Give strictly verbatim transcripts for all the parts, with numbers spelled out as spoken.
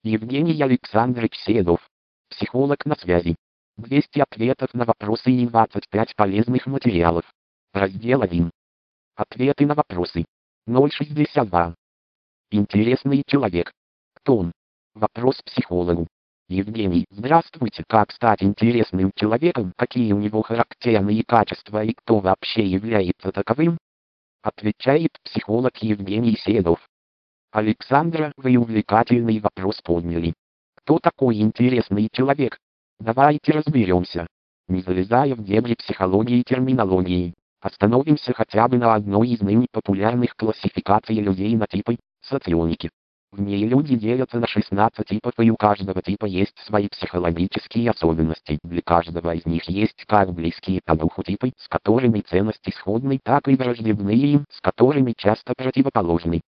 Евгений Александрович Седов. Психолог на связи. двести ответов на вопросы и двадцать пять полезных материалов. Раздел один. Ответы на вопросы. ноль шестьдесят два. Интересный человек. Кто он? Вопрос психологу. Евгений, здравствуйте. Как стать интересным человеком? Какие у него характерные качества и кто вообще является таковым? Отвечает психолог Евгений Седов. Александра, вы увлекательный вопрос подняли. Кто такой интересный человек? Давайте разберемся. Не залезая в дебри психологии и терминологии, остановимся хотя бы на одной из ныне популярных классификаций людей на типы – соционики. В ней люди делятся на шестнадцать типов, и у каждого типа есть свои психологические особенности. Для каждого из них есть как близкие по духу типы, с которыми ценности сходны, так и враждебные им, с которыми часто противоположны.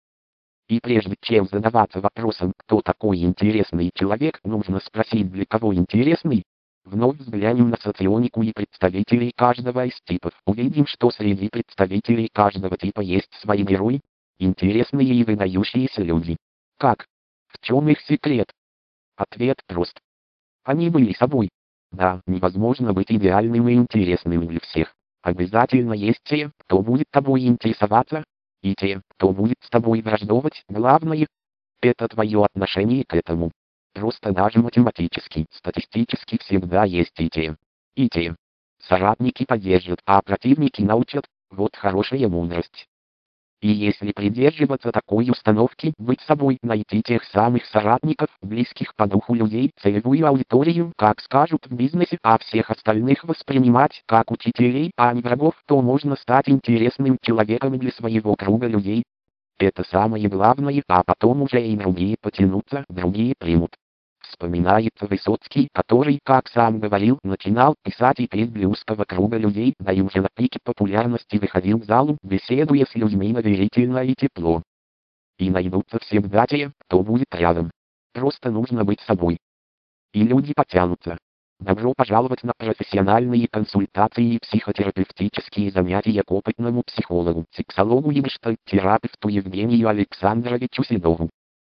И прежде чем задаваться вопросом, кто такой интересный человек, нужно спросить, для кого интересный. Вновь взглянем на соционику и представителей каждого из типов. Увидим, что среди представителей каждого типа есть свои герои, интересные и выдающиеся люди. Как? В чем их секрет? Ответ прост. Они были собой. Да, невозможно быть идеальным и интересным для всех. Обязательно есть те, кто будет тобой интересоваться, и те, кто будет с тобой враждовать. Главное – это твое отношение к этому. Просто даже математически, статистически всегда есть и те, и те. Соратники поддержат, а противники научат. Вот хорошая мудрость. И если придерживаться такой установки, быть собой, найти тех самых соратников, близких по духу людей, целевую аудиторию, как скажут в бизнесе, а всех остальных воспринимать как учителей, а не врагов, то можно стать интересным человеком для своего круга людей. Это самое главное, а потом уже и другие потянутся, другие примут. Вспоминается Высоцкий, который, как сам говорил, начинал писать и петь для узкого круга людей, да и уже на пике популярности выходил в залу, беседуя с людьми доверительно и тепло. И найдутся всегда те, кто будет рядом. Просто нужно быть собой. И люди потянутся. Добро пожаловать на профессиональные консультации и психотерапевтические занятия к опытному психологу, сексологу и гештальт-терапевту Евгению Александровичу Седову.